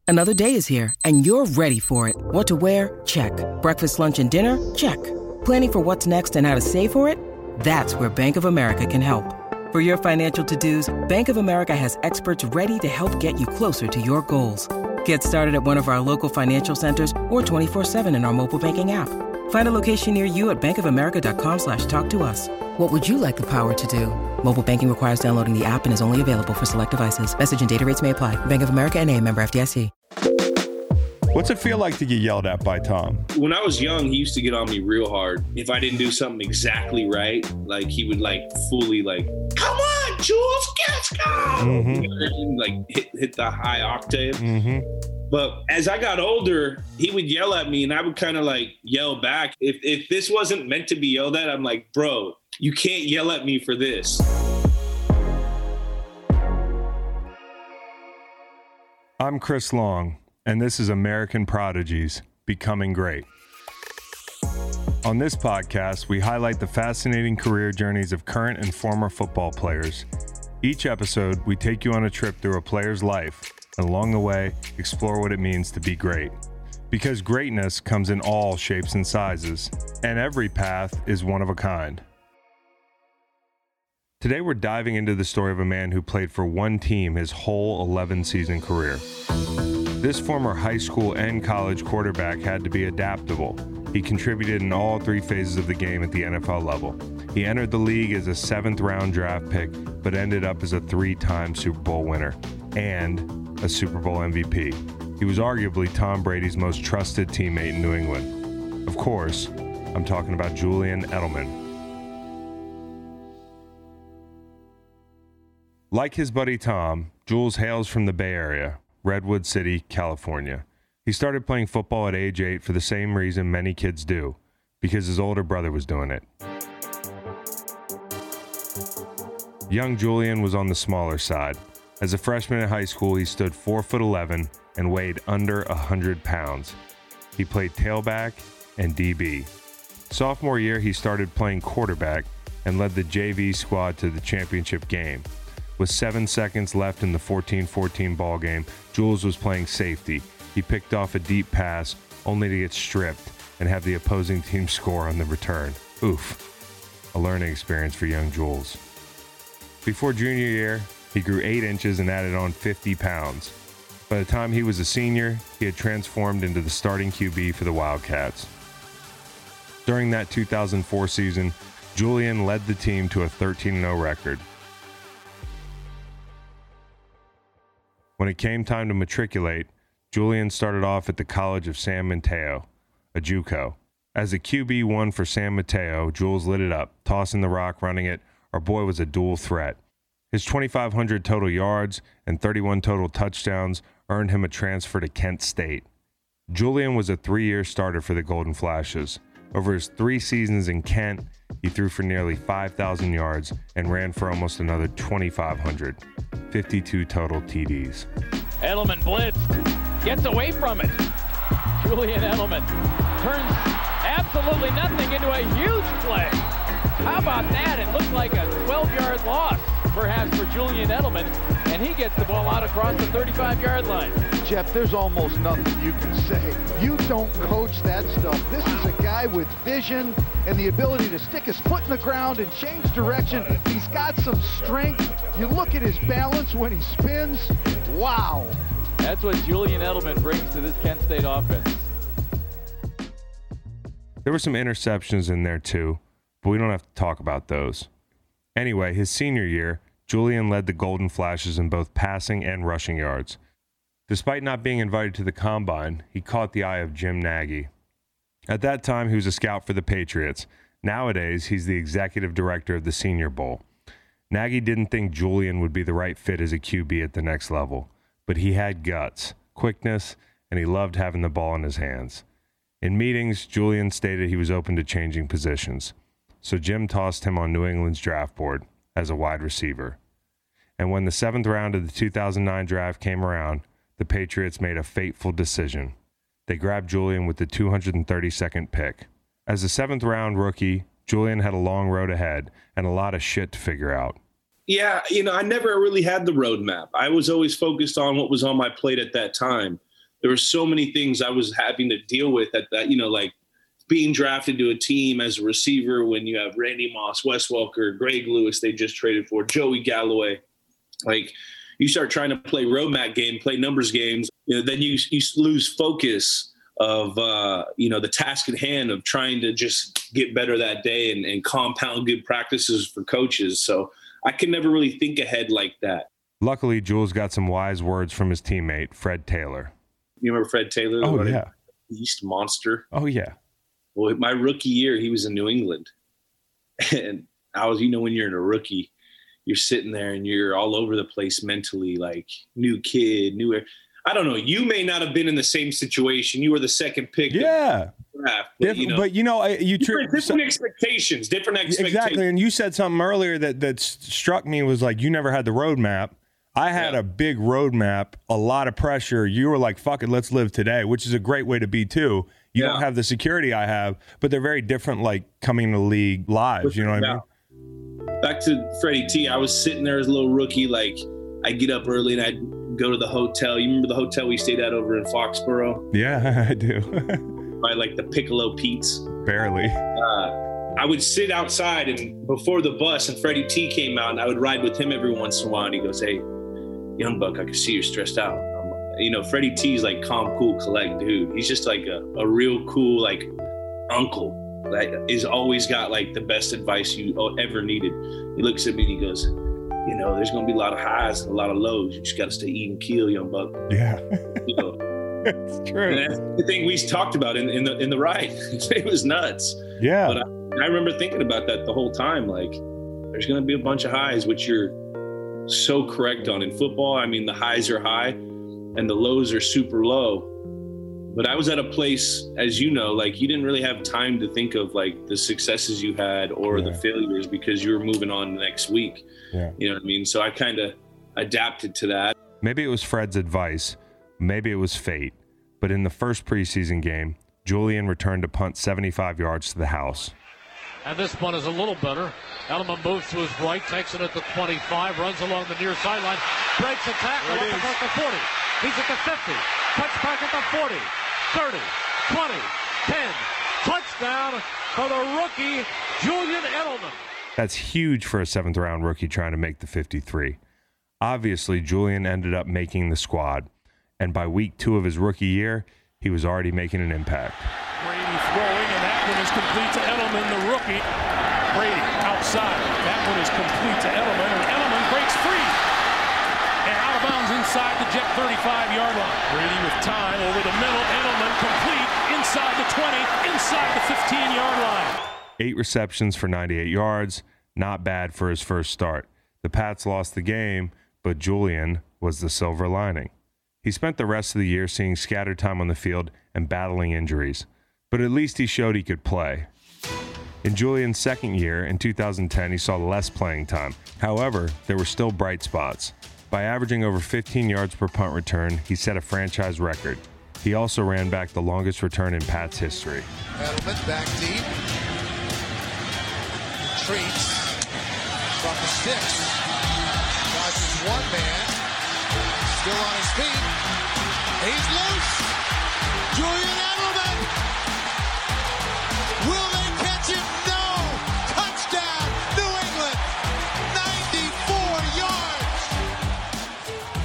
Another day is here, and you're ready for it. What to wear? Check. Breakfast, lunch, and dinner? Check. Planning for what's next and how to save for it? That's where Bank of America can help. For your financial to-dos, Bank of America has experts ready to help get you closer to your goals. Get started at one of our local financial centers or 24/7 in our mobile banking app. Find a location near you at bankofamerica.com/talktous. What would you like the power to do? Mobile banking requires downloading the app and is only available for select devices. Message and data rates may apply. Bank of America N.A., member FDIC. What's it feel like to get yelled at by Tom? When I was young, he used to get on me real hard. If I didn't do something exactly right, like he would fully come on, Jules, let's go. Mm-hmm. Hit the high octave. Mm-hmm. But as I got older, he would yell at me and I would kind of yell back. If this wasn't meant to be yelled at, I'm like, bro, you can't yell at me for this. I'm Chris Long, and this is American Prodigies Becoming Great. On this podcast, we highlight the fascinating career journeys of current and former football players. Each episode, we take you on a trip through a player's life, and along the way, explore what it means to be great. Because greatness comes in all shapes and sizes, and every path is one of a kind. Today, we're diving into the story of a man who played for one team his whole 11-season career. This former high school and college quarterback had to be adaptable. He contributed in all three phases of the game at the NFL level. He entered the league as a 7th-round draft pick, but ended up as a 3-time Super Bowl winner and a Super Bowl MVP. He was arguably Tom Brady's most trusted teammate in New England. Of course, I'm talking about Julian Edelman. Like his buddy Tom, Jules hails from the Bay Area, Redwood City, California. He started playing football at age 8 for the same reason many kids do, because his older brother was doing it. Young Julian was on the smaller side. As a freshman in high school, he stood 4'11" and weighed under 100 pounds. He played tailback and DB. Sophomore year, he started playing quarterback and led the JV squad to the championship game. With 7 seconds left in the 14-14 ball game, Jules was playing safety. He picked off a deep pass, only to get stripped and have the opposing team score on the return. Oof. A learning experience for young Jules. Before junior year, he grew 8 inches and added on 50 pounds. By the time he was a senior, he had transformed into the starting QB for the Wildcats. During that 2004 season, Julian led the team to a 13-0 record. When it came time to matriculate, Julian started off at the College of San Mateo, a JUCO. As a QB1 for San Mateo, Jules lit it up, tossing the rock, running it. Our boy was a dual threat. His 2,500 total yards and 31 total touchdowns earned him a transfer to Kent State. Julian was a 3-year starter for the Golden Flashes. Over his 3 seasons in Kent, he threw for nearly 5,000 yards and ran for almost another 2,500. 52 total TDs. Edelman blitz, gets away from it. Julian Edelman turns absolutely nothing into a huge play. How about that? It looked like a 12-yard loss, perhaps, for Julian Edelman, and he gets the ball out across the 35-yard line. Jeff, there's almost nothing you can say. You don't coach that stuff. This is a guy with vision and the ability to stick his foot in the ground and change direction. He's got some strength. You look at his balance when he spins. Wow. That's what Julian Edelman brings to this Kent State offense. There were some interceptions in there too, but we don't have to talk about those. Anyway, his senior year, Julian led the Golden Flashes in both passing and rushing yards. Despite not being invited to the Combine, he caught the eye of Jim Nagy. At that time, he was a scout for the Patriots. Nowadays, he's the executive director of the Senior Bowl. Nagy didn't think Julian would be the right fit as a QB at the next level, but he had guts, quickness, and he loved having the ball in his hands. In meetings, Julian stated he was open to changing positions, so Jim tossed him on New England's draft board as a wide receiver. And when the 7th round of the 2009 draft came around, the Patriots made a fateful decision. They grabbed Julian with the 232nd pick. As a 7th-round rookie, Julian had a long road ahead and a lot of shit to figure out. Yeah, I never really had the roadmap. I was always focused on what was on my plate at that time. there were so many things I was having to deal with at that, like being drafted to a team as a receiver when you have Randy Moss, Wes Welker, Greg Lewis, they just traded for Joey Galloway. Like, you start trying to play roadmap game, play numbers games, then you lose focus of, the task at hand of trying to just get better that day and compound good practices for coaches. So I could never really think ahead like that. Luckily, Jules got some wise words from his teammate, Fred Taylor. You remember Fred Taylor? Oh, yeah. Beast monster. Oh, yeah. Well, my rookie year, he was in New England. And I was, when you're in a rookie, you're sitting there and you're all over the place mentally, like new kid, I don't know. You may not have been in the same situation. You were the second pick. Yeah. Draft, different expectations. Exactly. And you said something earlier that struck me, was like, you never had the roadmap. I had a big roadmap, a lot of pressure. You were like, fuck it, let's live today, which is a great way to be too. You don't have the security I have, but they're very different, like coming to the league lives. You know what I mean? Back to Freddie T. I was sitting there as a little rookie. Like, I'd get up early and I'd go to the hotel. You remember the hotel we stayed at over in Foxborough? Yeah, I do. By like the Piccolo Pete's. Barely. I would sit outside and before the bus, and Freddie T came out, and I would ride with him every once in a while. And he goes, "Hey, young buck, I can see you're stressed out." Freddie T's like calm, cool, collect dude. He's just like a real cool like uncle that is always got like the best advice you ever needed. He looks at me and he goes, "There's gonna be a lot of highs and a lot of lows. You just got to stay even keel, young buck." Yeah, it's true. And that's the thing we talked about in the ride. It was nuts. Yeah, but I remember thinking about that the whole time. Like, there's gonna be a bunch of highs, which you're so correct on in football. I mean, the highs are high and the lows are super low. But I was at a place, as you know, like you didn't really have time to think of like the successes you had or the failures because you were moving on the next week. Yeah. You know what I mean? So I kind of adapted to that. Maybe it was Fred's advice. Maybe it was fate. But in the first preseason game, Julian returned to punt 75 yards to the house. And this punt is a little better. Edelman moves to his right, takes it at the 25, runs along the near sideline, breaks a tackle at the 40. He's at the 50, cuts back at the 40, 30, 20, 10. Touchdown for the rookie, Julian Edelman. That's huge for a 7th-round rookie trying to make the 53. Obviously, Julian ended up making the squad, and by week 2 of his rookie year, he was already making an impact. Brady throwing, and that one is complete to Edelman, the rookie. Brady outside. That one is complete to Edelman, and Edelman breaks free. And out of bounds inside the Jet 35-yard line. Brady with time over the middle. Edelman complete inside the 20, inside the 15-yard line. 8 receptions for 98 yards. Not bad for his first start. The Pats lost the game, but Julian was the silver lining. He spent the rest of the year seeing scattered time on the field and battling injuries, but at least he showed he could play. In Julian's second year, in 2010, he saw less playing time. However, there were still bright spots. By averaging over 15 yards per punt return, he set a franchise record. He also ran back the longest return in Pats history. Edelman back deep. Retreats from the 6. Crosses one man. Still on his feet. He's loose. Julian Edelman. Will they catch him? No. Touchdown, New England. 94 yards.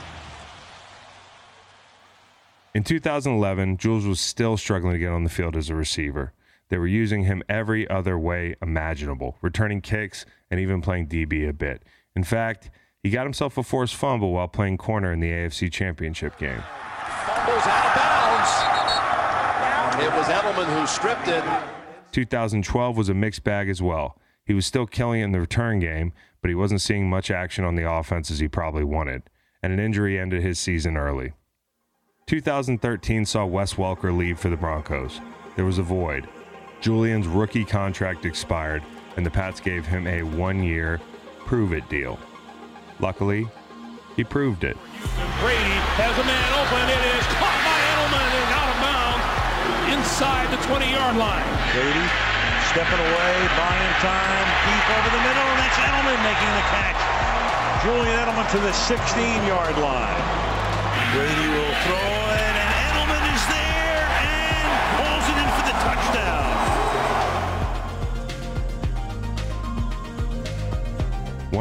In 2011, Jules was still struggling to get on the field as a receiver. They were using him every other way imaginable, returning kicks and even playing DB a bit. In fact, he got himself a forced fumble while playing corner in the AFC Championship game. Fumbles out of bounds. It was Edelman who stripped it. 2012 was a mixed bag as well. He was still killing it in the return game, but he wasn't seeing much action on the offense as he probably wanted, and an injury ended his season early. 2013 saw Wes Welker leave for the Broncos. There was a void. Julian's rookie contract expired, and the Pats gave him a 1-year prove-it deal. Luckily, he proved it. Brady has a man open. It is caught by Edelman and out of bounds inside the 20-yard line. Brady stepping away, buying time, deep over the middle, and that's Edelman making the catch. Julian Edelman to the 16-yard line. Brady will throw it, and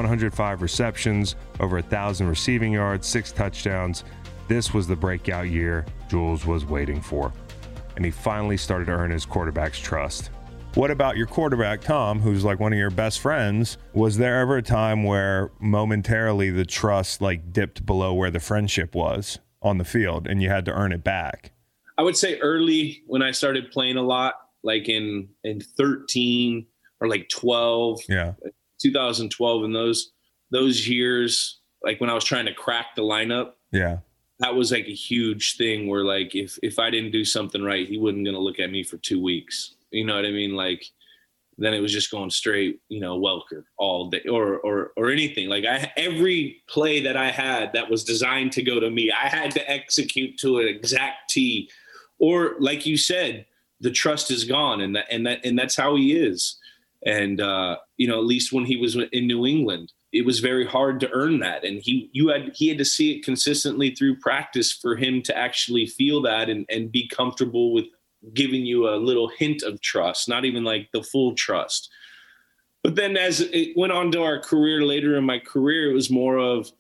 705 receptions, over 1,000 receiving yards, 6 touchdowns. This was the breakout year Jules was waiting for, and he finally started to earn his quarterback's trust. What about your quarterback, Tom, who's like one of your best friends? Was there ever a time where momentarily the trust like dipped below where the friendship was on the field and you had to earn it back? I would say early when I started playing a lot, like in 13 or like 12, 2012, and those years, like when I was trying to crack the lineup, that was like a huge thing where like if I didn't do something right, he wasn't going to look at me for 2 weeks. You know what I mean? Like then it was just going straight, Welker all day or anything. Like every play that I had that was designed to go to me, I had to execute to an exact T. Or like you said, the trust is gone, and that's how he is. And at least when he was in New England, it was very hard to earn that, and he had to see it consistently through practice for him to actually feel that and be comfortable with giving you a little hint of trust, not even like the full trust. But then as it went on to our career later in my career, it was more of,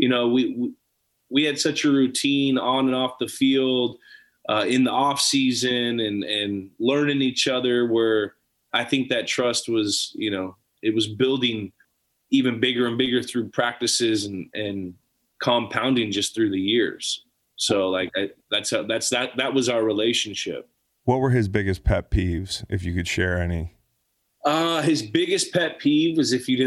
we had such a routine on and off the field, in the off season and learning each other, where I think that trust was, it was building even bigger and bigger through practices and compounding just through the years. So like that was our relationship. What were his biggest pet peeves, if you could share any? His biggest pet peeve was if you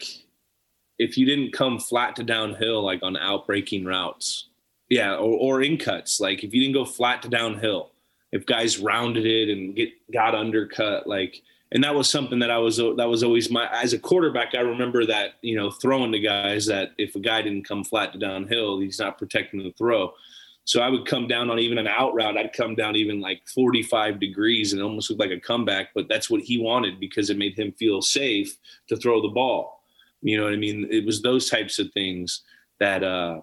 didn't come flat to downhill, like on out-breaking routes. Yeah. Or in cuts. Like if you didn't go flat to downhill, if guys rounded it and got undercut, like, and that was something that was always as a quarterback, I remember that, throwing to guys that if a guy didn't come flat to downhill, he's not protecting the throw. So I would come down on even an out route. I'd come down even like 45 degrees and almost look like a comeback, but that's what he wanted because it made him feel safe to throw the ball. You know what I mean? It was those types of things that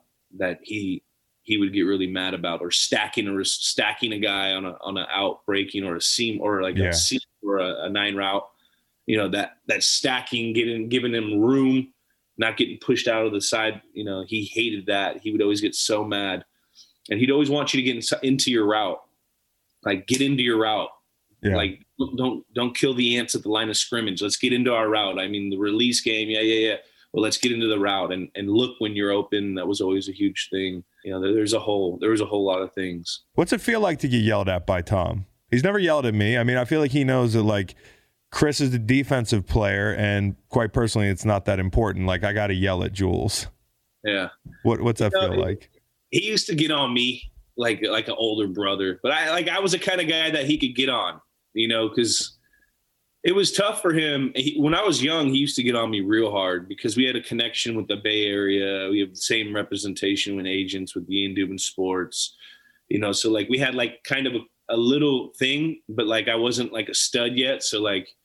he would get really mad about, or stacking a guy on a out breaking or a seam or like a seam or a 9 route, that stacking, giving him room, not getting pushed out of the side. He hated that. He would always get so mad. And he'd always want you to get into your route, like get into your route. Yeah. Like don't kill the ants at the line of scrimmage. Let's get into our route. I mean, the release game. Yeah. Well, let's get into the route and look when you're open. That was always a huge thing. There was a whole lot of things. What's it feel like to get yelled at by Tom? He's never yelled at me. I mean, I feel like he knows that like Chris is the defensive player, and quite personally, it's not that important. Like I got to yell at Jules. Yeah. What's that feel like? He used to get on me like an older brother, but I was the kind of guy that he could get on, because it was tough for him. When I was young, he used to get on me real hard because we had a connection with the Bay Area. We have the same representation with agents with Ian Dubin Sports, so like we had like kind of a little thing, but like I wasn't like a stud yet. So like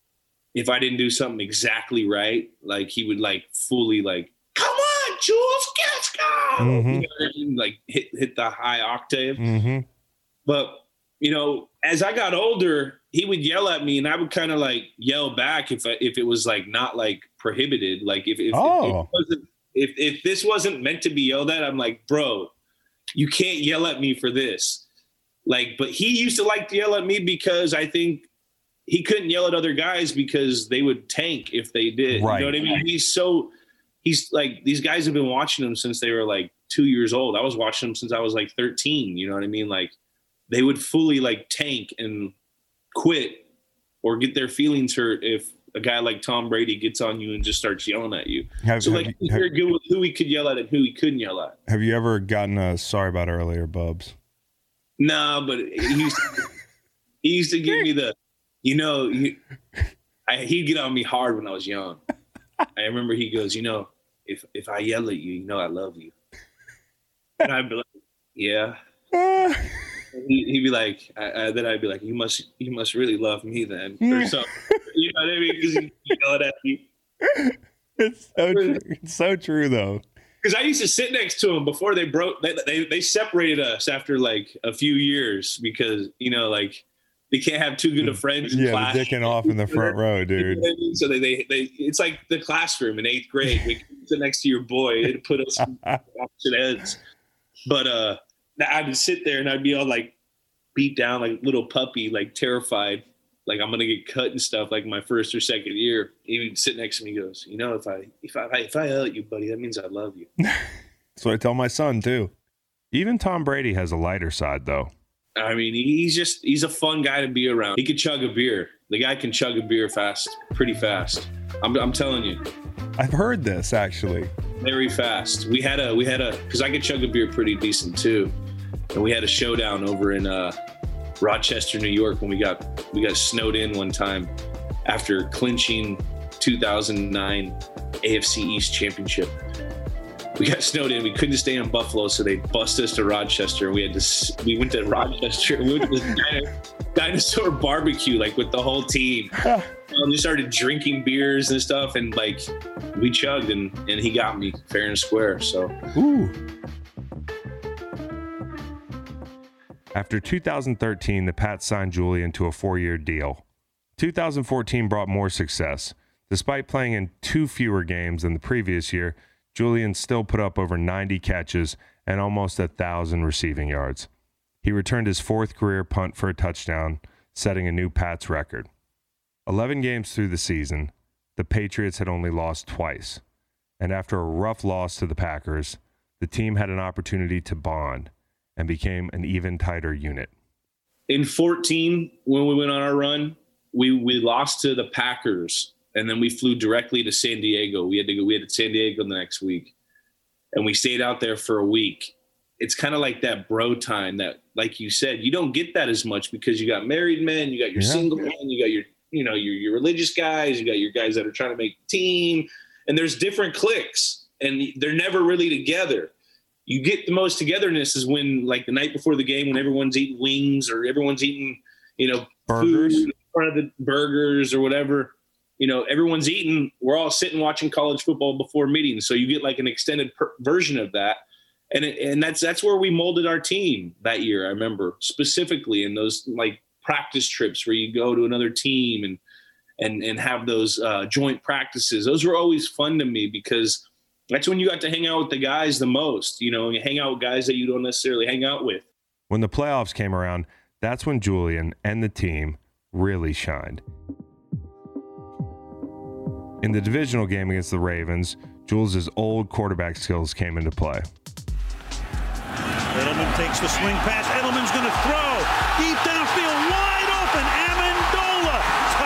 if I didn't do something exactly right, like he would like fully like, come on, Jules, let's go. Mm-hmm. Like hit the high octave. Mm-hmm. But, as I got older, he would yell at me and I would kind of like yell back if it was like not like prohibited. Like if this wasn't meant to be yelled at, I'm like, bro, you can't yell at me for this. Like, but he used to like to yell at me because I think he couldn't yell at other guys because they would tank if they did. Right. You know what I mean? He's like, these guys have been watching him since they were like 2 years old. I was watching him since I was like 13. You know what I mean? Like they would fully like tank and quit or get their feelings hurt if a guy like Tom Brady gets on you and just starts yelling at you. He's very good with who he could yell at and who he couldn't yell at. Have you ever gotten a sorry about earlier, Bubs? No, but he used to give me the, he'd get on me hard when I was young. I remember he goes, if I yell at you, I love you. And I'd be like, yeah. He'd be like, then I'd be like, you must really love me then, or something. You know what I mean? Because he yelled at me. It's so true. It's so true, though. Because I used to sit next to him before they broke. They separated us after like a few years because like They can't have too good of friends in class. Yeah, dicking off in the front row, dude. You know what I mean? So they it's like the classroom in 8th grade. We sit next to your boy and put us on opposite ends. But I would sit there and I'd be all like beat down like little puppy, like terrified, like I'm gonna get cut and stuff. Like my first or second year, he would sit next to me. He goes, you know, if I yell at you, buddy, that means I love you. That's what I tell my son too. Even Tom Brady has a lighter side, though. I mean, he's a fun guy to be around. He could chug a beer. The guy can chug a beer pretty fast. I'm telling you. I've heard this actually. Very fast. We had a because I could chug a beer pretty decent too, and we had a showdown over in Rochester, New York, when we got snowed in one time after clinching 2009 AFC East championship. We got snowed in. We couldn't stay in Buffalo, so they bused us to Rochester. We went to Rochester. We went to this dinosaur barbecue, like with the whole team. We started drinking beers and stuff, and like we chugged, and he got me fair and square. So. Ooh. After 2013, the Pats signed Julian to a 4-year deal. 2014 brought more success. Despite playing in 2 fewer games than the previous year, Julian still put up over 90 catches and almost 1,000 receiving yards. He returned his 4th career punt for a touchdown, setting a new Pats record. 11 games through the season, the Patriots had only lost twice. And after a rough loss to the Packers, the team had an opportunity to bond and became an even tighter unit. In 14, when we went on our run, we lost to the Packers. And then we flew directly to San Diego. We had to San Diego the next week. And we stayed out there for a week. It's kind of like that bro time that, like you said, you don't get that as much because you got married men, you got your single men, you got your religious guys, you got your guys that are trying to make the team. And there's different cliques, and they're never really together. You get the most togetherness is when, like the night before the game, when everyone's eating wings or everyone's eating, burgers, food in front of the burgers or whatever. Everyone's eating. We're all sitting watching college football before meetings. So you get like an extended version of that. And that's where we molded our team that year. I remember specifically in those like practice trips where you go to another team and have those joint practices. Those were always fun to me because that's when you got to hang out with the guys the most, you hang out with guys that you don't necessarily hang out with. When the playoffs came around, that's when Julian and the team really shined. In the divisional game against the Ravens, Jules' old quarterback skills came into play. Edelman takes the swing pass. Edelman's going to throw. Deep downfield, wide open.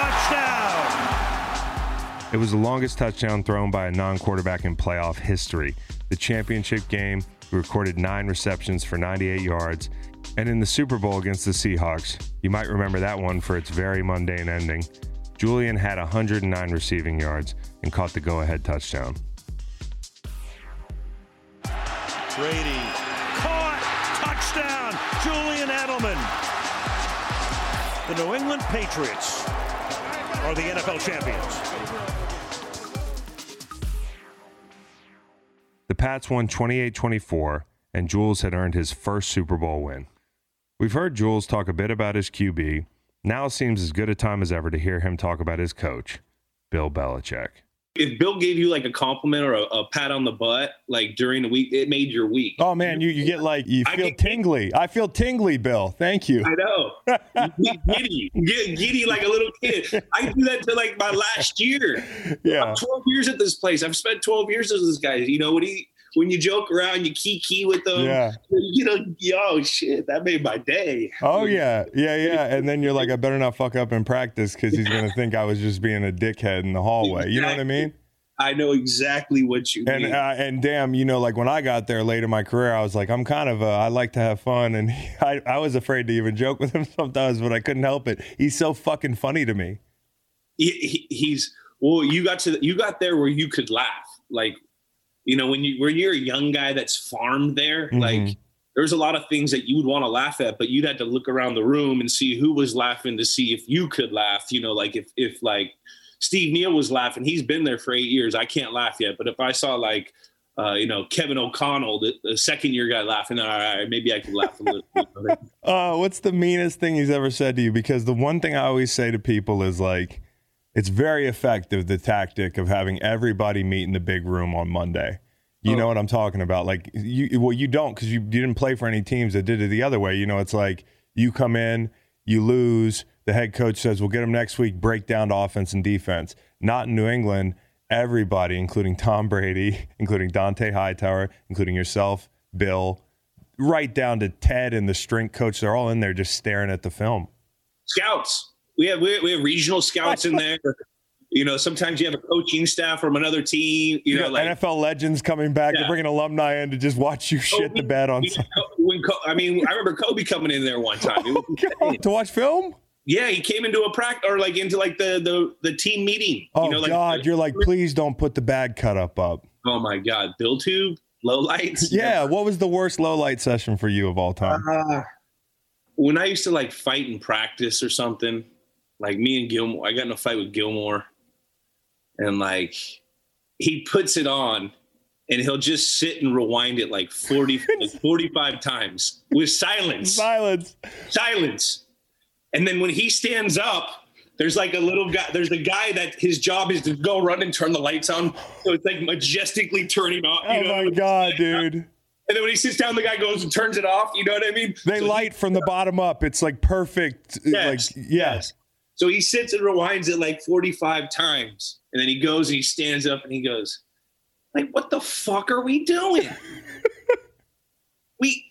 Amendola. Touchdown. It was the longest touchdown thrown by a non-quarterback in playoff history. The championship game, he recorded 9 receptions for 98 yards. And in the Super Bowl against the Seahawks, you might remember that one for its very mundane ending, Julian had 109 receiving yards and caught the go-ahead touchdown. Brady caught, touchdown, Julian Edelman. The New England Patriots are the NFL champions. The Pats won 28-24, and Jules had earned his first Super Bowl win. We've heard Jules talk a bit about his QB. Now seems as good a time as ever to hear him talk about his coach, Bill Belichick. If Bill gave you like a compliment or a pat on the butt, like during the week, it made your week. Oh man, you get like, you feel tingly. I feel tingly, Bill. Thank you. I know. Giddy like a little kid. I do that to like my last year. Yeah. I'm 12 years at this place. I've spent 12 years with this guy. When you joke around, you kiki with them. Yeah. Oh shit, that made my day. Oh yeah. And then you're like, I better not fuck up in practice because he's gonna think I was just being a dickhead in the hallway. Exactly. You know what I mean? I know exactly what you mean. And damn, like when I got there late in my career, I was like, I'm kind of I like to have fun, and I was afraid to even joke with him sometimes, but I couldn't help it. He's so fucking funny to me. You got there where you could laugh, like. When you're a young guy that's farmed there, mm-hmm. like there's a lot of things that you would want to laugh at, but you'd have to look around the room and see who was laughing to see if you could laugh. Like if like Steve Neal was laughing, he's been there for 8 years. I can't laugh yet. But if I saw like, Kevin O'Connell, the second year guy laughing, all right, maybe I could laugh a little bit. What's the meanest thing he's ever said to you? Because the one thing I always say to people is like, it's very effective, the tactic of having everybody meet in the big room on Monday. You know what I'm talking about? Like, you don't, because you didn't play for any teams that did it the other way. You know, it's like you come in, you lose, the head coach says, we'll get them next week, break down to offense and defense. Not in New England. Everybody, including Tom Brady, including Dante Hightower, including yourself, Bill, right down to Ted and the strength coach, they're all in there just staring at the film. Scouts. We have regional scouts in there. You know, sometimes you have a coaching staff from another team. You know, like NFL legends coming back. They're bringing alumni in to just watch you shit the bed on. I remember Kobe coming in there one time. To watch film? Yeah, he came into a practice or like into like the team meeting. Oh, you know, God, you're like, please don't put the bad cut up. Oh, my God. Bill tube, low lights. Yeah, what was the worst low light session for you of all time? When I used to like fight in practice or something, like me and Gilmore, I got in a fight with Gilmore. And like he puts it on and he'll just sit and rewind it like 45 times with silence. And then when he stands up, there's like a little guy, there's a guy that his job is to go run and turn the lights on. So it's like majestically turning off. Oh my God, dude. And then when he sits down, the guy goes and turns it off. You know what I mean? They light from the bottom up. It's like perfect. Yes. So he sits and rewinds it like 45 times. And then he goes and he stands up and he goes, like, what the fuck are we doing? we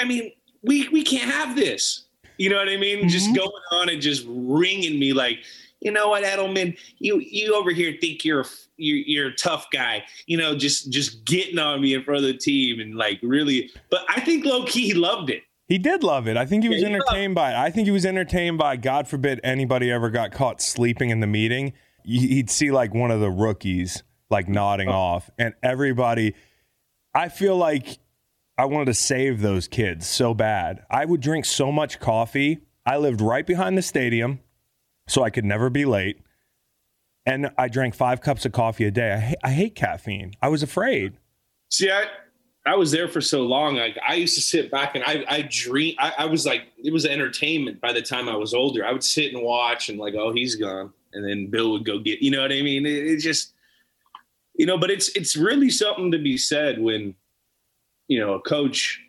can't have this. You know what I mean? Mm-hmm. Just going on and just ringing me like, you know what, Edelman, you over here think you're a tough guy, you know, just getting on me in front of the team and like really, but I think low key he loved it. He did love it. I think he was entertained by it. I think he was entertained by, God forbid anybody ever got caught sleeping in the meeting. He'd see like one of the rookies like nodding off, and everybody, I feel like I wanted to save those kids so bad. I would drink so much coffee. I lived right behind the stadium, so I could never be late. And I drank 5 cups of coffee a day. I hate caffeine. I was afraid. See, I was there for so long. Like I used to sit back and I dream. I was like, it was entertainment by the time I was older. I would sit and watch and like, oh, he's gone. And then Bill would go get, you know what I mean? It's just, you know, but it's really something to be said when, you know, a coach,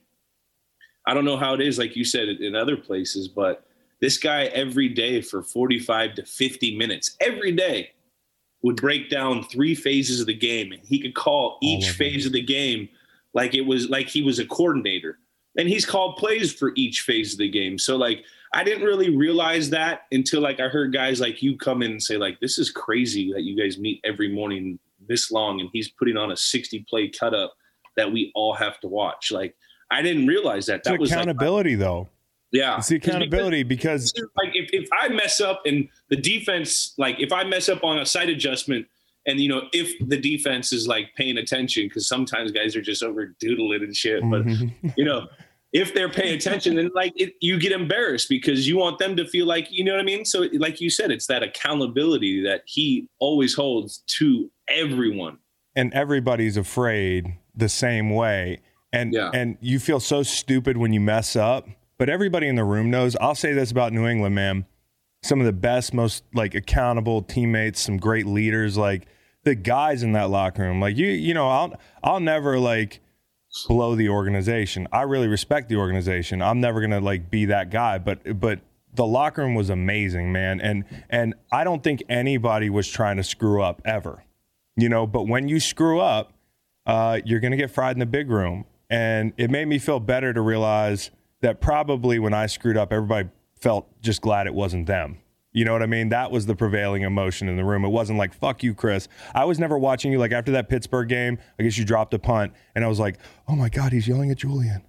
I don't know how it is, like you said, in other places, but this guy every day for 45 to 50 minutes, every day would break down 3 phases of the game. And he could call each phase of the game like it was like he was a coordinator. And he's called plays for each phase of the game. So like, I didn't really realize that until like I heard guys like you come in and say like, this is crazy that you guys meet every morning this long and he's putting on a 60 play cut up that we all have to watch. Like, I didn't realize that. That was accountability, though. Yeah. It's the accountability because like if I mess up and the defense, like if I mess up on a side adjustment and, you know, if the defense is like paying attention, because sometimes guys are just over doodling and shit, but you know, if they're paying attention, then like you get embarrassed because you want them to feel like, you know what I mean? So like you said, it's that accountability that he always holds to everyone. And everybody's afraid the same way. And you feel so stupid when you mess up, but everybody in the room knows. I'll say this about New England, man. Some of the best, most like accountable teammates, some great leaders, like the guys in that locker room. Like you know, I'll never like blow the organization. I really respect the organization. I'm never gonna like be that guy, but the locker room was amazing, man. And I don't think anybody was trying to screw up ever. You know, but when you screw up, you're gonna get fried in the big room. And it made me feel better to realize that probably when I screwed up, everybody felt just glad it wasn't them. You know what I mean? That was the prevailing emotion in the room. It wasn't like, fuck you, Chris. I was never watching you. Like after that Pittsburgh game, I guess you dropped a punt. And I was like, oh my God, he's yelling at Julian.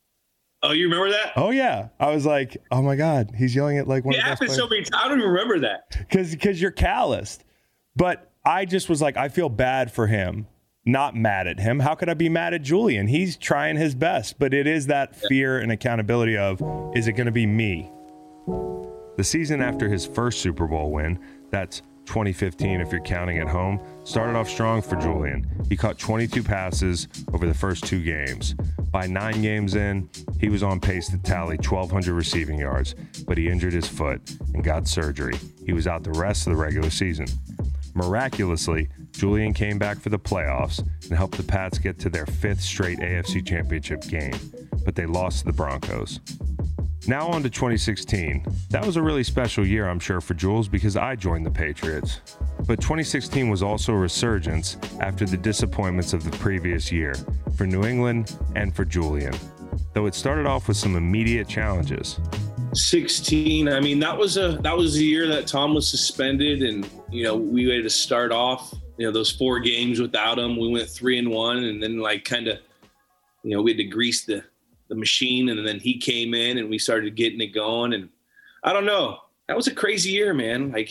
Oh, you remember that? Oh, yeah. I was like, oh my God, he's yelling at like one of the best players. It happened so many times. I don't even remember that. Because you're calloused. But I just was like, I feel bad for him. Not mad at him. How could I be mad at Julian? He's trying his best, but it is that fear and accountability of, is it going to be me? The season after his first Super Bowl win, that's 2015 if you're counting at home, started off strong for Julian. He caught 22 passes over the first 2 games. By 9 games in, he was on pace to tally 1,200 receiving yards, but he injured his foot and got surgery. He was out the rest of the regular season. Miraculously, Julian came back for the playoffs and helped the Pats get to their 5th straight AFC Championship game, but they lost to the Broncos. Now on to 2016. That was a really special year, I'm sure, for Jules because I joined the Patriots. But 2016 was also a resurgence after the disappointments of the previous year for New England and for Julian, though it started off with some immediate challenges. 16, I mean, that was the year that Tom was suspended, and we had to start off those 4 games without him. We went 3-1, and then we had to grease the machine, and then he came in and we started getting it going. And I don't know, that was a crazy year, man. Like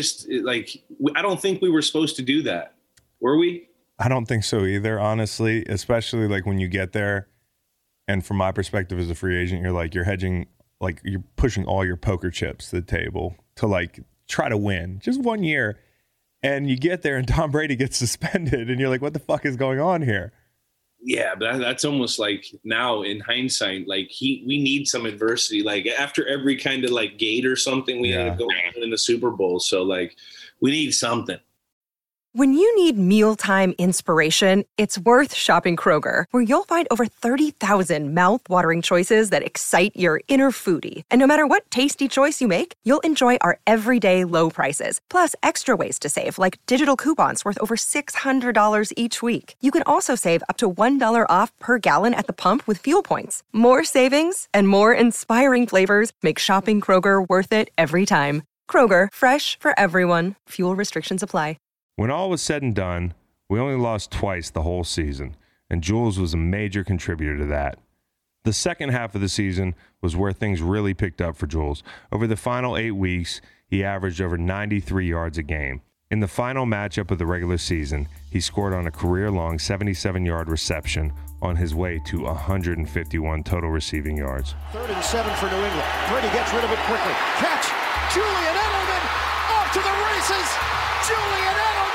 I don't think we were supposed to do that. Were we? I don't think so either, honestly, especially like when you get there. And from my perspective as a free agent, you're hedging, like you're pushing all your poker chips to the table to like try to win just 1 year. And you get there and Tom Brady gets suspended and you're like, what the fuck is going on here? Yeah, but that's almost like now in hindsight, like we need some adversity. Like after every kind of like gate or something, we had to go in the Super Bowl. So like we need something. When you need mealtime inspiration, it's worth shopping Kroger, where you'll find over 30,000 mouth-watering choices that excite your inner foodie. And no matter what tasty choice you make, you'll enjoy our everyday low prices, plus extra ways to save, like digital coupons worth over $600 each week. You can also save up to $1 off per gallon at the pump with fuel points. More savings and more inspiring flavors make shopping Kroger worth it every time. Kroger, fresh for everyone. Fuel restrictions apply. When all was said and done, we only lost twice the whole season, and Jules was a major contributor to that. The second half of the season was where things really picked up for Jules. Over the final 8 weeks, he averaged over 93 yards a game. In the final matchup of the regular season, he scored on a career-long 77-yard reception on his way to 151 total receiving yards. 3rd and 7 for New England. Brady gets rid of it quickly. Catch! Julian Edelman off to the races! Julian Edelman!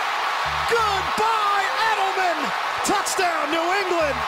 Goodbye, Edelman! Touchdown, New England!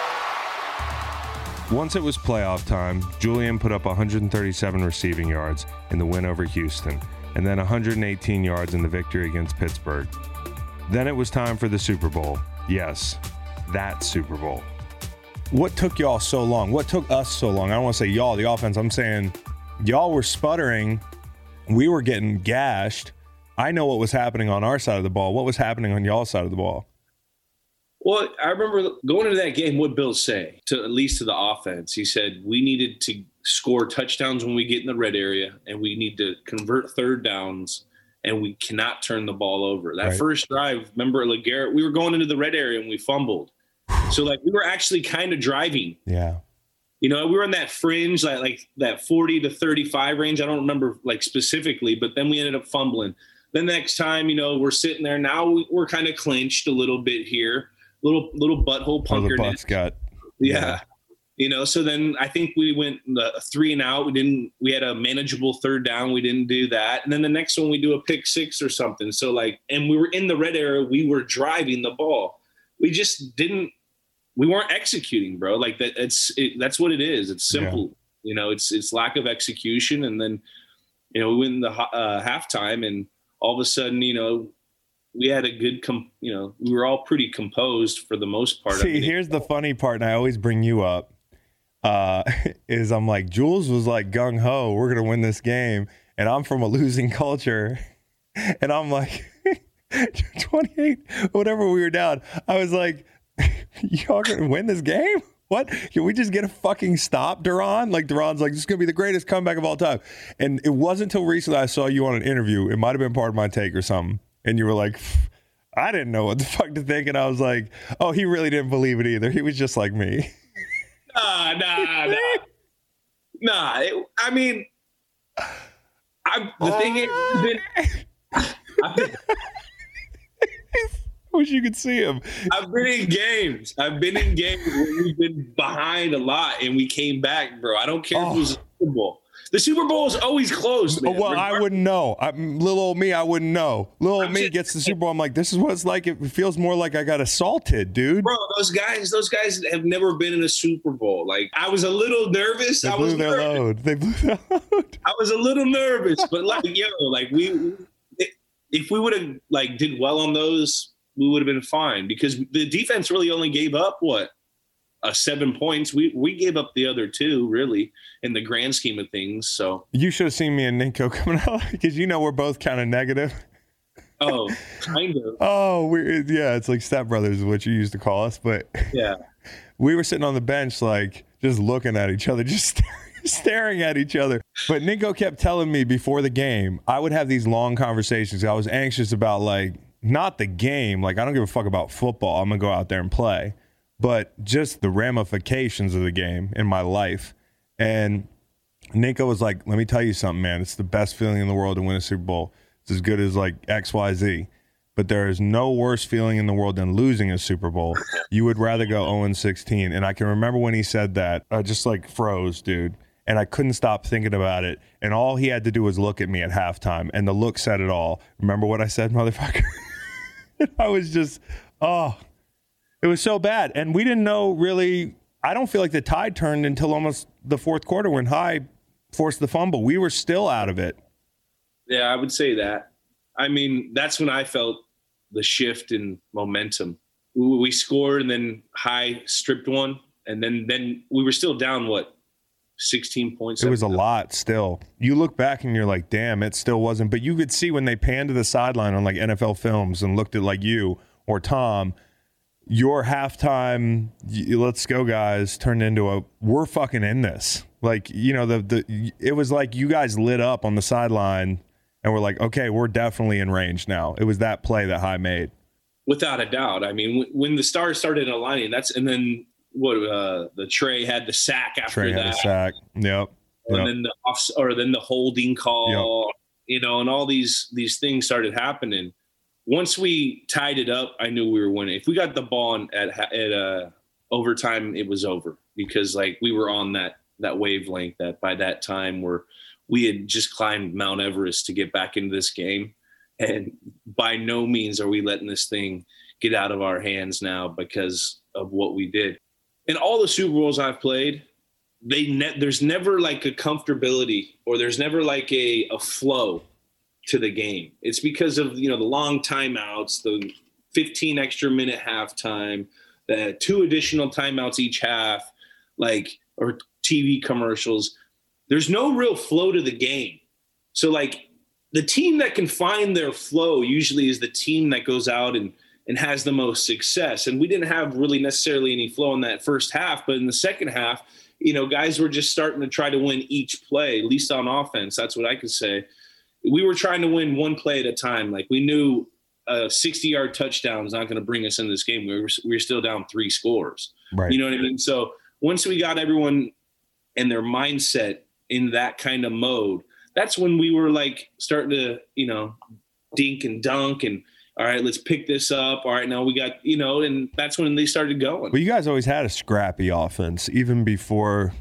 Once it was playoff time, Julian put up 137 receiving yards in the win over Houston, and then 118 yards in the victory against Pittsburgh. Then it was time for the Super Bowl. Yes, that Super Bowl. What took y'all so long? What took us so long? I don't want to say y'all, the offense. I'm saying y'all were sputtering. We were getting gashed. I know what was happening on our side of the ball. What was happening on y'all's side of the ball? Well, I remember going into that game, what Bill say, at least to the offense. He said, we needed to score touchdowns when we get in the red area, and we need to convert 3rd downs, and we cannot turn the ball over. That first drive, remember LeGarrette, we were going into the red area and we fumbled. So, like, we were actually kind of driving. Yeah. We were in that fringe, like that 40 to 35 range. I don't remember, like, specifically, but then we ended up fumbling. The next time, we're sitting there. Now we're kind of clinched a little bit here. Little butthole punker. The butt's got. Yeah. So then I think we went 3 and out. We had a manageable 3rd down. We didn't do that. And then the next one we do a pick 6 or something. So and we were in the red area. We were driving the ball. We just we weren't executing, bro. Like that's what it is. It's simple. Yeah. It's lack of execution. And then, we went in the halftime, and all of a sudden, we had a good, we were all pretty composed for the most part. See, here's the funny part, and I always bring you up, is I'm like, Jules was like gung-ho, we're going to win this game, and I'm from a losing culture, and I'm like, 28, whatever we were down, I was like, y'all going to win this game? What? Can we just get a fucking stop, Duran? Like, Duran's like, this is going to be the greatest comeback of all time. And it wasn't until recently I saw you on an interview. It might have been part of my take or something. And you were like, I didn't know what the fuck to think. And I was like, oh, he really didn't believe it either. He was just like me. Nah. The thing is, I wish you could see him. I've been in games where we've been behind a lot and we came back, bro. I don't care if it was a Super Bowl. The Super Bowl is always close, man. Well, I wouldn't know. Little old me, I wouldn't know. Little old me gets the Super Bowl. I'm like, this is what it's like. It feels more like I got assaulted, dude. Bro, those guys have never been in a Super Bowl. Like, I was a little nervous. They blew their load. I was a little nervous, but if we would have did well on those, we would have been fine because the defense really only gave up 7 points. We gave up the other 2 really in the grand scheme of things. So you should have seen me and Nico coming out because we're both kind of negative. Oh, kind of. Oh, it's like stepbrothers is what you used to call us, but yeah, we were sitting on the bench just looking at each other, just staring at each other. But Nico kept telling me before the game, I would have these long conversations. I was anxious about not the game. I don't give a fuck about football. I'm gonna go out there and play. But just the ramifications of the game in my life. And Nico was like, let me tell you something, man. It's the best feeling in the world to win a Super Bowl. It's as good as XYZ. But there is no worse feeling in the world than losing a Super Bowl. You would rather go 0-16. And I can remember when he said that, I just froze, dude. And I couldn't stop thinking about it. And all he had to do was look at me at halftime. And the look said it all. Remember what I said, motherfucker? I was just, it was so bad. And we didn't know really. I don't feel like the tide turned until almost the fourth quarter when High forced the fumble. We were still out of it. Yeah, I would say that. I mean, that's when I felt the shift in momentum. We scored and then High stripped one. And then we were still down, 16 points? It was a lot still. You look back and you're like, damn, it still wasn't. But you could see when they panned to the sideline on NFL Films and looked at you or Tom, your halftime, let's go guys, turned into we're fucking in this. It was like you guys lit up on the sideline and we're like, okay, we're definitely in range now. It was that play that High made. Without a doubt. I mean, when the stars started aligning, and then the Trey had the sack after that. Trey had a sack. Yep. And then then the holding call, and all these things started happening. Once we tied it up, I knew we were winning. If we got the ball at overtime, it was over because we were on that wavelength that by that time we had just climbed Mount Everest to get back into this game. And by no means are we letting this thing get out of our hands now because of what we did. In all the Super Bowls I've played, there's never a comfortability or there's never a flow to the game. It's because of the long timeouts, the 15 extra minute halftime, the 2 additional timeouts each half, or TV commercials. There's no real flow to the game. So the team that can find their flow usually is the team that goes out and has the most success. And we didn't have really necessarily any flow in that first half, but in the second half, guys were just starting to try to win each play, at least on offense. That's what I could say. We were trying to win one play at a time. We knew a 60-yard touchdown was not going to bring us into this game. We were still down 3 scores. Right. You know what I mean? So once we got everyone and their mindset in that kind of mode, that's when we were starting to, dink and dunk and, all right, let's pick this up. All right, now we got, and that's when they started going. Well, you guys always had a scrappy offense, even before,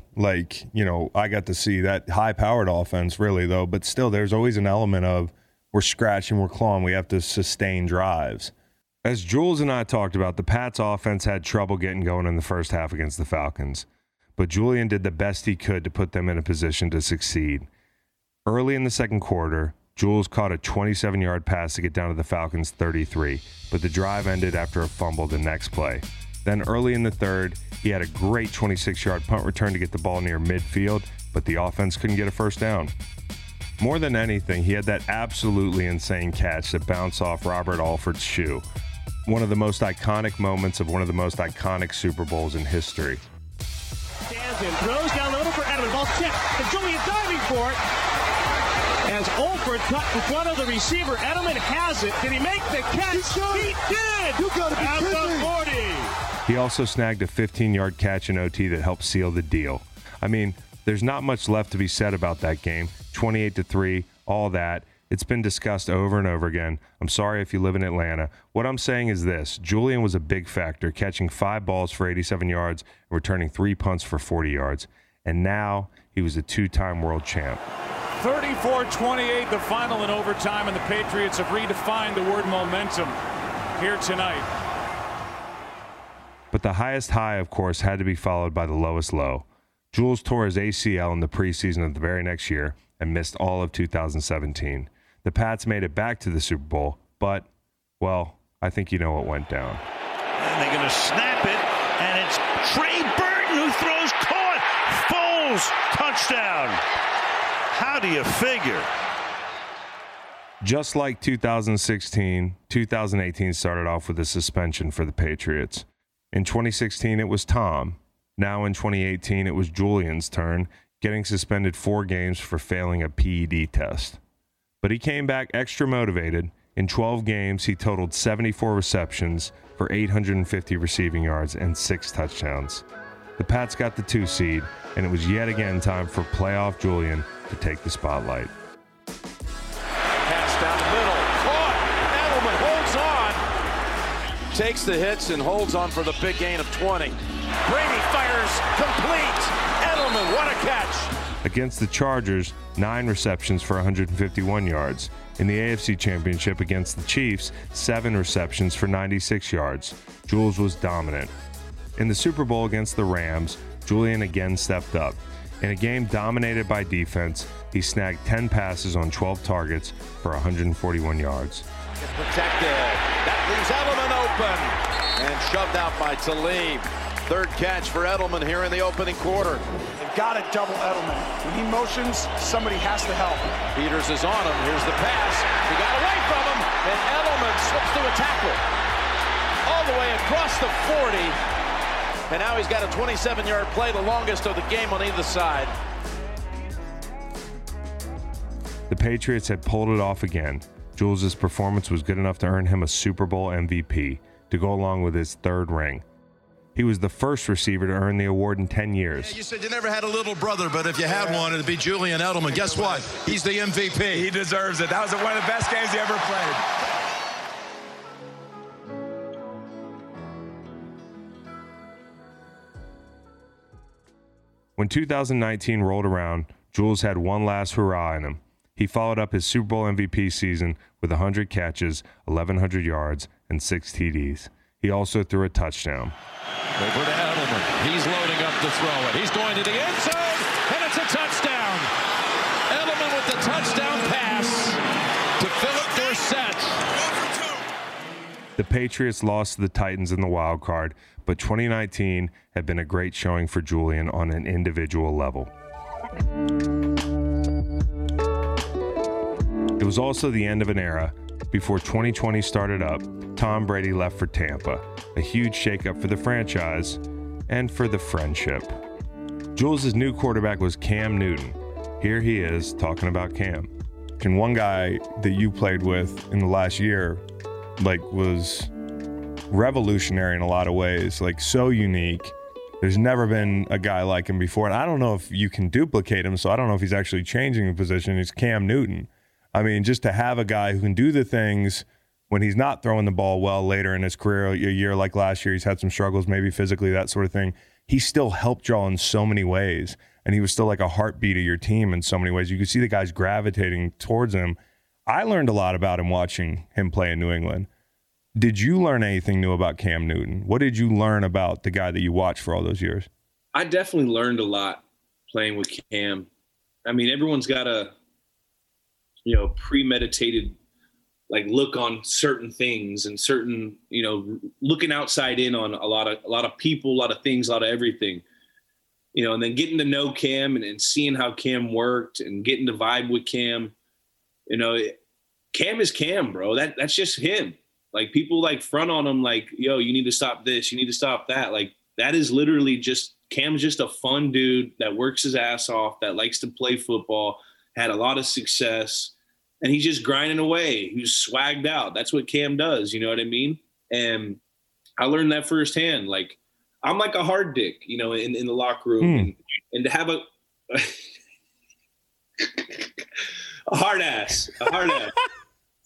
I got to see that high-powered offense, really, though. But still, there's always an element of we're scratching, we're clawing, we have to sustain drives. As Jules and I talked about, the Pats' offense had trouble getting going in the first half against the Falcons. But Julian did the best he could to put them in a position to succeed. Early in the second quarter, Jules caught a 27-yard pass to get down to the Falcons' 33, but the drive ended after a fumble the next play. Then early in the third, he had a great 26-yard punt return to get the ball near midfield, but the offense couldn't get a first down. More than anything, he had that absolutely insane catch that bounced off Robert Alford's shoe. One of the most iconic moments of one of the most iconic Super Bowls in history. Stands in, throws down the middle for Edelman. Ball tipped, and Julian diving for it. As Alford cut in front of the receiver, Edelman has it. Did he make the catch? He did! You gotta be at kidding the 40. He also snagged a 15-yard catch in OT that helped seal the deal. I mean, there's not much left to be said about that game. 28-3, all that. It's been discussed over and over again. I'm sorry if you live in Atlanta. What I'm saying is this. Julian was a big factor, catching 5 balls for 87 yards and returning 3 punts for 40 yards. And now he was a two-time world champ. 34-28, the final in overtime, and the Patriots have redefined the word momentum here tonight. But the highest high, of course, had to be followed by the lowest low. Jules tore his ACL in the preseason of the very next year and missed all of 2017. The Pats made it back to the Super Bowl, but, well, I think you know what went down. And they're going to snap it, and it's Trey Burton who throws caught. Foles, touchdown. How do you figure? Just like 2016, 2018 started off with a suspension for the Patriots. In 2016, it was Tom. Now in 2018, it was Julian's turn, getting suspended 4 games for failing a PED test. But he came back extra motivated. In 12 games, he totaled 74 receptions for 850 receiving yards and 6 touchdowns. The Pats got the 2 seed, and it was yet again time for playoff Julian to take the spotlight. Pass down the middle, caught. Edelman holds on. Takes the hits and holds on for the big gain of 20. Brady fires complete. Edelman, what a catch. Against the Chargers, 9 receptions for 151 yards. In the AFC Championship against the Chiefs, 7 receptions for 96 yards. Jules was dominant. In the Super Bowl against the Rams, Julian again stepped up. In a game dominated by defense, he snagged 10 passes on 12 targets for 141 yards. Protected. That leaves Edelman open. And shoved out by Talib. Third catch for Edelman here in the opening quarter. They've got to double Edelman. When he motions, somebody has to help. Peters is on him. Here's the pass. He got away from him, and Edelman slips through a tackle. All the way across the 40. And now he's got a 27-yard play, the longest of the game on either side. The Patriots had pulled it off again. Jules' performance was good enough to earn him a Super Bowl MVP to go along with his 3rd ring. He was the first receiver to earn the award in 10 years. Yeah, you said you never had a little brother, but if you had one, it'd be Julian Edelman. Guess what? He's the MVP. He deserves it. That was one of the best games he ever played. When 2019 rolled around, Jules had one last hurrah in him. He followed up his Super Bowl MVP season with 100 catches, 1,100 yards, and 6 TDs. He also threw a touchdown. Over to Edelman. He's loading up to throw it. He's going to the end zone, and it's a touchdown. Edelman with the touchdown pass to Philip Dorsett. The Patriots lost to the Titans in the wild card, but 2019 had been a great showing for Julian on an individual level. It was also the end of an era. Before 2020 started up, Tom Brady left for Tampa, a huge shakeup for the franchise and for the friendship. Jules' new quarterback was Cam Newton. Here he is talking about Cam. And one guy that you played with in the last year, was revolutionary in a lot of ways, so unique. There's never been a guy like him before. And I don't know if you can duplicate him, so I don't know if he's actually changing the position. He's Cam Newton. I mean, just to have a guy who can do the things when he's not throwing the ball well later in his career, a year like last year, he's had some struggles, maybe physically, that sort of thing. He still helped y'all in so many ways, and he was still like a heartbeat of your team in so many ways. You could see the guys gravitating towards him. I learned a lot about him watching him play in New England. Did you learn anything new about Cam Newton? What did you learn about the guy that you watched for all those years? I definitely learned a lot playing with Cam. I mean, everyone's got a premeditated look on certain things and certain, looking outside in on a lot of people, a lot of things, a lot of everything, and then getting to know Cam and seeing how Cam worked and getting to vibe with Cam. Cam is Cam, bro. That's just him. People front on him yo, you need to stop this, you need to stop that. That is literally just Cam's just a fun dude that works his ass off, that likes to play football, had a lot of success, and he's just grinding away. He's swagged out. That's what Cam does. You know what I mean? And I learned that firsthand. I'm like a hard dick, in the locker room, and to have a hard ass.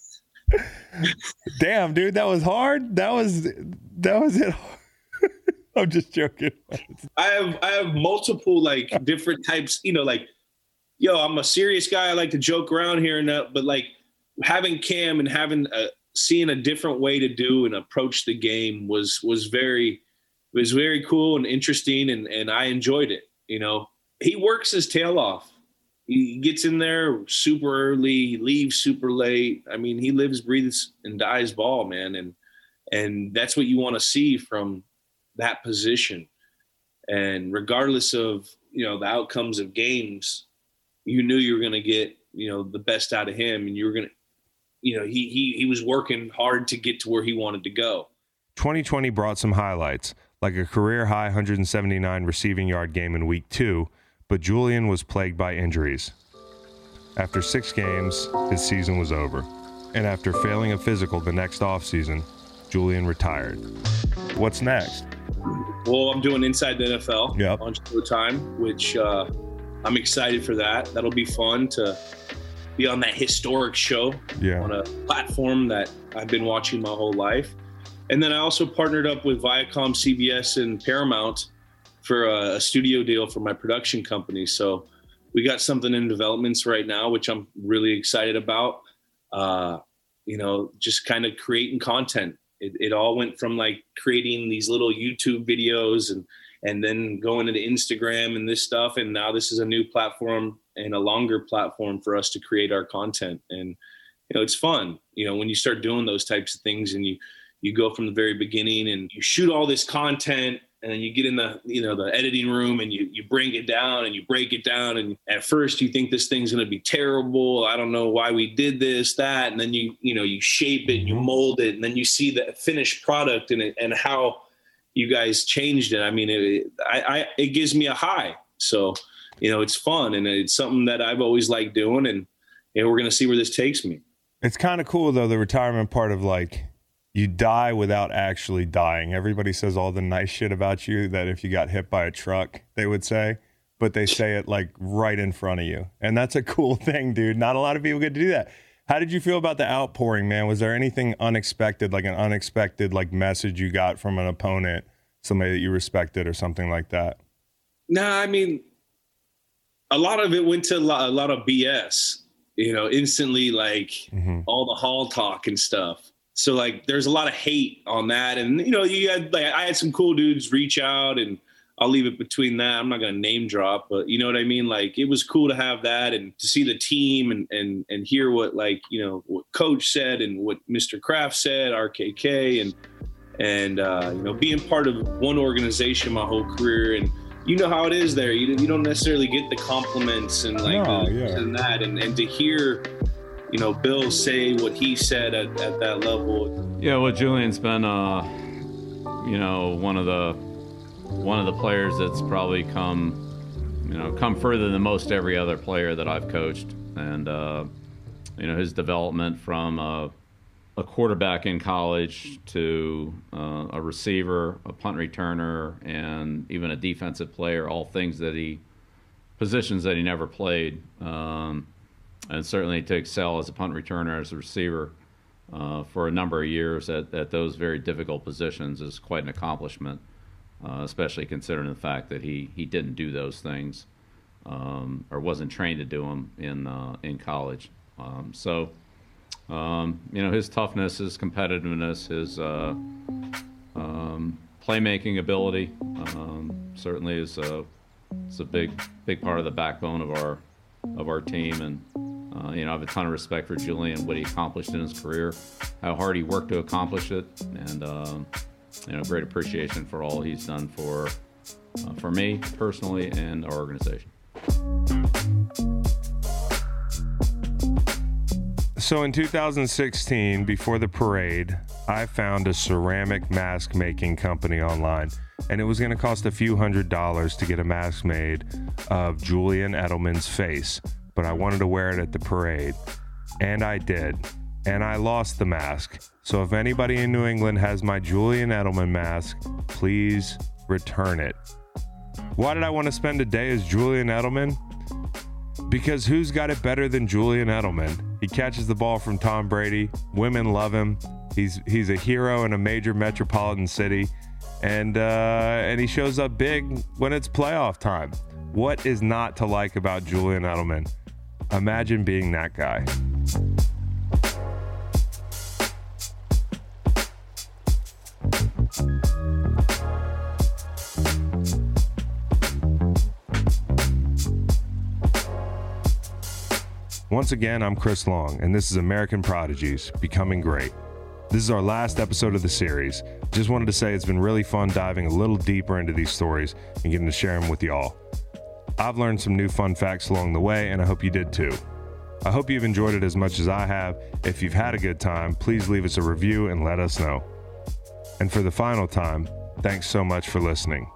Damn, dude, that was hard. That was it. I'm just joking. I have multiple like different types, like, I'm a serious guy. I like to joke around here and that, but like having Cam and seeing a different way to do and approach the game was very cool and interesting. And I enjoyed it. He works his tail off. He gets in there super early, leaves super late. I mean, he lives, breathes, and dies ball, man. And that's what you want to see from that position. And regardless of, the outcomes of games, you knew you were going to get, the best out of him. And you were going to, he was working hard to get to where he wanted to go. 2020 brought some highlights, like a career-high 179 receiving yard game in Week 2, but Julian was plagued by injuries. After 6 games, his season was over. And after failing a physical the next offseason, Julian retired. What's next? Well, I'm doing Inside the NFL on Showtime, which I'm excited for that. That'll be fun to be on that historic show on a platform that I've been watching my whole life. And then I also partnered up with Viacom, CBS, and Paramount for a studio deal for my production company. So we got something in developments right now, which I'm really excited about. Just kind of creating content. It all went from like creating these little YouTube videos and then going into Instagram and this stuff. And now this is a new platform and a longer platform for us to create our content. And, it's fun, when you start doing those types of things and you go from the very beginning and you shoot all this content. And then you get in the, the editing room and you bring it down and you break it down. And at first you think this thing's going to be terrible. I don't know why we did this, that. And then you shape it, you mold it, and then you see the finished product and how you guys changed it. I mean, it gives me a high. So, it's fun and it's something that I've always liked doing. And we're going to see where this takes me. It's kind of cool though, the retirement part of like, you die without actually dying. Everybody says all the nice shit about you that if you got hit by a truck, they would say, but they say it like right in front of you. And that's a cool thing, dude. Not a lot of people get to do that. How did you feel about the outpouring, man? Was there anything unexpected, like an unexpected like message you got from an opponent, somebody that you respected or something like that? Nah, I mean, a lot of it went to a lot of BS, instantly like all the hall talk and stuff. So like, there's a lot of hate on that. And, I had some cool dudes reach out and I'll leave it between that. I'm not going to name drop, but you know what I mean? Like, it was cool to have that and to see the team and hear what what Coach said and what Mr. Kraft said, RKK and being part of one organization my whole career. And you know how it is there. You don't necessarily get the compliments and and that. And to hear, Bill say what he said at that level. Yeah, well, Julian's been, one of the players that's probably come further than most every other player that I've coached. And, his development from a quarterback in college to a receiver, a punt returner, and even a defensive player, all positions that he never played. And certainly to excel as a punt returner, as a receiver for a number of years at those very difficult positions is quite an accomplishment, especially considering the fact that he didn't do those things or wasn't trained to do them in college. His toughness, his competitiveness, his playmaking ability certainly is a big part of the backbone of our team. And I have a ton of respect for Julian, what he accomplished in his career, how hard he worked to accomplish it, and great appreciation for all he's done for me personally and our organization. So in 2016, before the parade, I found a ceramic mask making company online, and it was going to cost a few $100s to get a mask made of Julian Edelman's face, but I wanted to wear it at the parade, and I did, and I lost the mask. So if anybody in New England has my Julian Edelman mask, please return it. Why did I want to spend a day as Julian Edelman? Because who's got it better than Julian Edelman? He catches the ball from Tom Brady. Women love him. He's a hero in a major metropolitan city. and he shows up big when it's playoff time. What is not to like about Julian Edelman? Imagine being that guy. Once again, I'm Chris Long, and this is American Prodigies, Becoming Great. This is our last episode of the series. Just wanted to say it's been really fun diving a little deeper into these stories and getting to share them with y'all. I've learned some new fun facts along the way, and I hope you did too. I hope you've enjoyed it as much as I have. If you've had a good time, please leave us a review and let us know. And for the final time, thanks so much for listening.